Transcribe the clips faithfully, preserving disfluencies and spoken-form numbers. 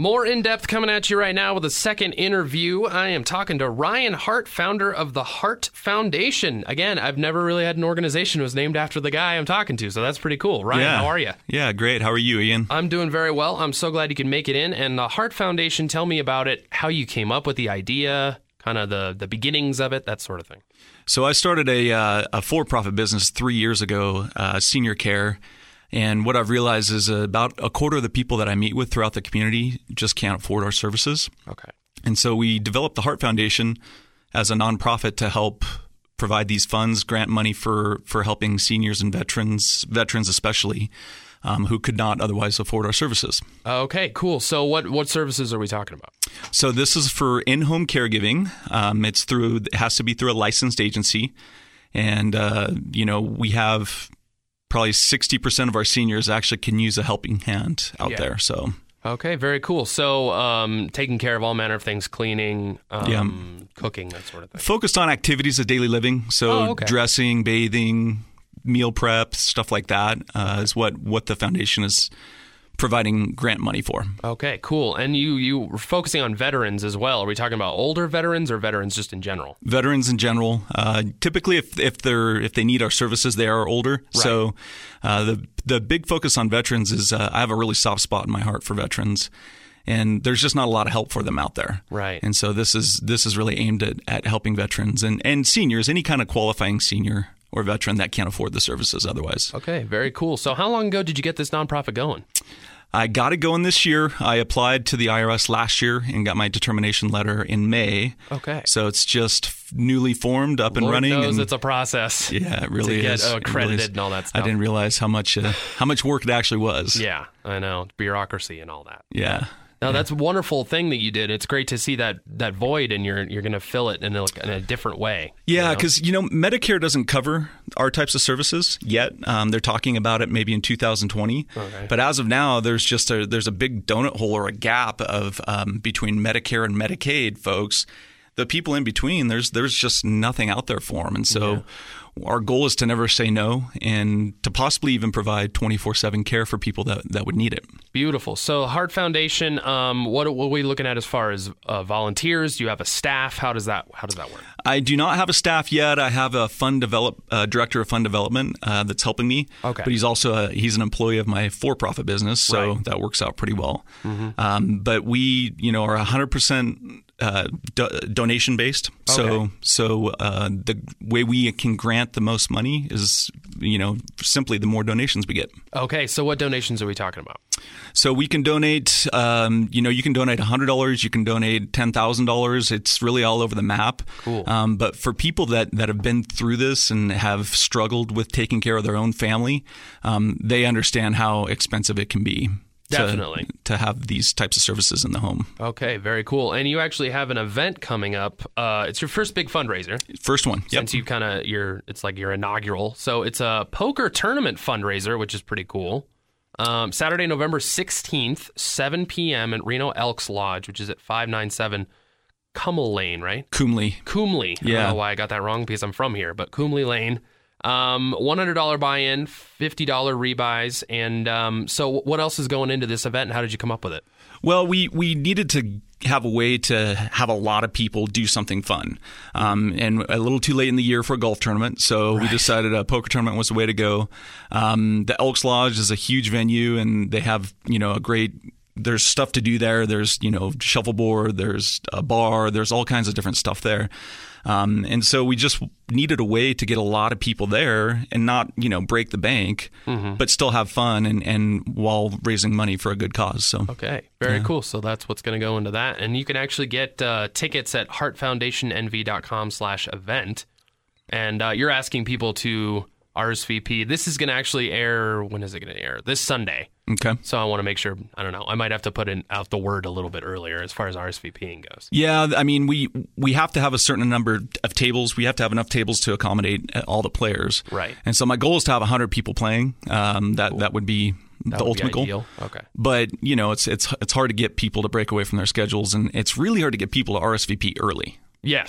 More in-depth coming at you right now with a second interview. I am talking to Ryan Hart, founder of the Hart Foundation. Again, I've never really had an organization that was named after the guy I'm talking to, so that's pretty cool. Ryan, yeah. how are you? Yeah, great. How are you, Ian? I'm doing very well. I'm so glad you can make it in. And the Hart Foundation, tell me about it, how you came up with the idea, kind of the, the beginnings of it, that sort of thing. So I started a, uh, a for-profit business three years ago, uh, senior care. And what I've realized is about a quarter of the people that I meet with throughout the community just can't afford our services. Okay. And so we developed the Hart Foundation as a nonprofit to help provide these funds, grant money for, for helping seniors and veterans, veterans especially, um, who could not otherwise afford our services. Okay, cool. So what, what services are we talking about? So this is for in-home caregiving. Um, it's through, it has to be through a licensed agency. And, uh, you know, we have probably sixty percent of our seniors actually can use a helping hand out yeah. there. So, okay, very cool. So, um, taking care of all manner of things, cleaning, um, yeah. cooking, that sort of thing. Focused on activities of daily living. So, oh, okay. dressing, bathing, meal prep, stuff like that uh, is what, what the foundation is providing grant money for. Okay, cool. And you you were focusing on veterans as well. Are we talking about older veterans or veterans just in general? Veterans in general. Uh, typically, if if they're if they need our services, they are older. Right. So uh, the the big focus on veterans is uh, I have a really soft spot in my heart for veterans, and there's just not a lot of help for them out there. Right. And so this is this is really aimed at, at helping veterans and, and seniors, any kind of qualifying senior or veteran that can't afford the services otherwise. Okay, very cool. So how long ago did you get this nonprofit going? I got it going this year. I applied to the I R S last year and got my determination letter in May. Okay. So it's just newly formed, up and Lord running. knows and it's a process. Yeah, it really to is. get accredited really is. and all that stuff. I didn't realize how much uh, how much work it actually was. Yeah, I know. Bureaucracy and all that. Yeah. No, yeah. that's a wonderful thing that you did. It's great to see that that void, and you're you're going to fill it in a, in a different way. Yeah, because you, know? you know Medicare doesn't cover our types of services yet. Um, they're talking about it maybe in two thousand twenty. Okay. But as of now, there's just a there's a big donut hole or a gap of um, between Medicare and Medicaid folks. The people in between, there's there's just nothing out there for them, and so. Yeah. Our goal is to never say no and to possibly even provide twenty-four seven care for people that, that would need it. Beautiful. So Hart Foundation, um, what, what are we looking at as far as uh, volunteers? Do you have a staff? How does that how does that work? I do not have a staff yet. I have a fund develop uh, director of fund development uh, that's helping me. Okay. But he's also a, he's an employee of my for-profit business, so right. that works out pretty well. Mm-hmm. Um, but we, you know, are one hundred percent uh, do- donation based. So okay. so uh, the way we can grant the most money is, you know, simply the more donations we get. Okay, so what donations are we talking about? So we can donate, um, you know, you can donate one hundred dollars, you can donate ten thousand dollars. It's really all over the map. Cool. Um, but for people that, that have been through this and have struggled with taking care of their own family, um, they understand how expensive it can be. Definitely. To, to have these types of services in the home. Okay, very cool. And you actually have an event coming up. Uh, it's your first big fundraiser. First one. Yep. Since you kind of, you're, it's like your inaugural. So it's a poker tournament fundraiser, which is pretty cool. Um, Saturday, November sixteenth, seven p.m. at Reno Elks Lodge, which is at five ninety-seven Cummel Lane, right? Coomley. Coomley. I Yeah. don't know why I got that wrong because I'm from here, but Coomley Lane. Um, one hundred dollars buy-in, fifty dollars rebuys. And um, so what else is going into this event, and how did you come up with it? Well, we, we needed to have a way to have a lot of people do something fun. Um, and a little too late in the year for a golf tournament, so right. we decided a poker tournament was the way to go. Um, the Elks Lodge is a huge venue, and they have, you know, a great... There's stuff to do there. There's, you know, shuffleboard, there's a bar, there's all kinds of different stuff there. Um, and so we just needed a way to get a lot of people there and not, you know, break the bank, mm-hmm. but still have fun and, and while raising money for a good cause. So okay, very yeah. cool. So that's what's going to go into that. And you can actually get uh, tickets at heartfoundationnv.com slash event. And uh, you're asking people to R S V P. This is going to actually air, when is it going to air? This Sunday. Okay. So I want to make sure, I don't know, I might have to put in out the word a little bit earlier as far as RSVPing goes. Yeah, I mean, we we have to have a certain number of tables. We have to have enough tables to accommodate all the players. Right. And so my goal is to have one hundred people playing. Um, that, cool. that would be that the would ultimate be goal. Ideal. Okay. But, you know, it's it's it's hard to get people to break away from their schedules, and it's really hard to get people to R S V P early. Yes.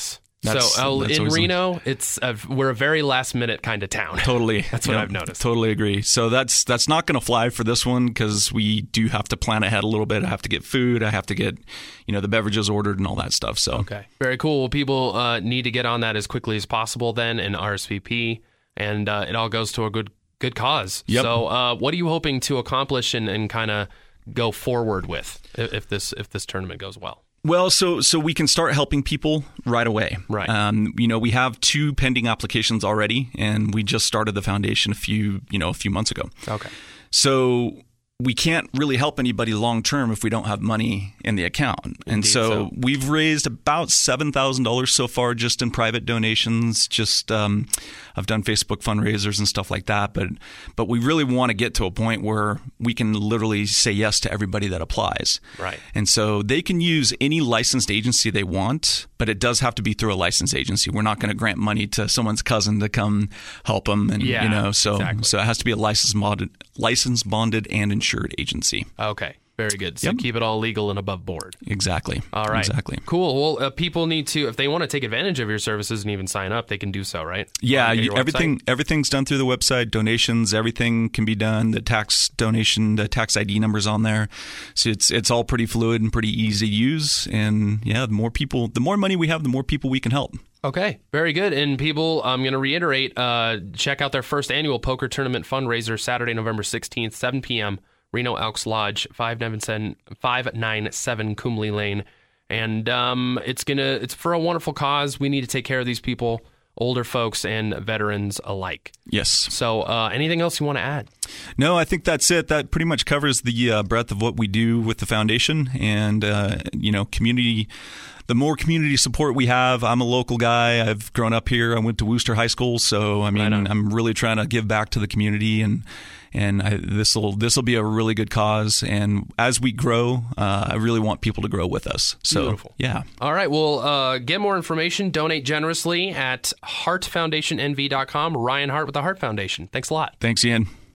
That's, so uh, that's in always Reno, it's a, we're a very last minute kind of town. Totally. That's what Yep, I've noticed. Totally agree. So that's that's not going to fly for this one because we do have to plan ahead a little bit. I have to get food. I have to get, you know, the beverages ordered and all that stuff. So okay, very cool. Well, people uh, need to get on that as quickly as possible then and R S V P, and uh, it all goes to a good good cause. Yep. So uh, what are you hoping to accomplish and, and kind of go forward with if, if this if this tournament goes well? Well, so so we can start helping people right away. Right. Um, you know, we have two pending applications already, and we just started the foundation a few, you know, a few months ago. Okay. So we can't really help anybody long term if we don't have money in the account. And Indeed so, so. we've raised about seven thousand dollars so far just in private donations. Just um, I've done Facebook fundraisers and stuff like that. But but we really want to get to a point where we can literally say yes to everybody that applies. Right. And so they can use any licensed agency they want, but it does have to be through a licensed agency. We're not going to grant money to someone's cousin to come help them. And, Yeah, you know, so, exactly. so it has to be a licensed bonded, licensed, bonded, and insured agency. Okay. Very good. So Yep. keep it all legal and above board. Exactly. All right. Exactly. Cool. Well, uh, people need to, if they want to take advantage of your services and even sign up, they can do so, right? Yeah, On you, your everything website? everything's done through the website. Donations, everything can be done. The tax donation, the tax I D number's on there, so it's it's all pretty fluid and pretty easy to use. And yeah, the more people, the more money we have, the more people we can help. Okay, very good. And people, I'm going to reiterate, uh, check out their first annual poker tournament fundraiser Saturday, November sixteenth, seven p.m., Reno Elks Lodge, five ninety-seven Coomley Lane. And um, it's gonna it's for a wonderful cause. We need to take care of these people, older folks and veterans alike. Yes. So uh, anything else you want to add? No, I think that's it. That pretty much covers the uh, breadth of what we do with the foundation, and uh, you know, community. The more community support we have, I'm a local guy. I've grown up here. I went to Wooster High School, so I mean, Right on. I'm really trying to give back to the community, and and this will this will be a really good cause. And as we grow, uh, I really want people to grow with us. So Beautiful. yeah, All right. Well, uh, get more information. Donate generously at heart foundation n v dot com. Ryan Hart with the Heart Foundation. Thanks a lot. thanks, Ian.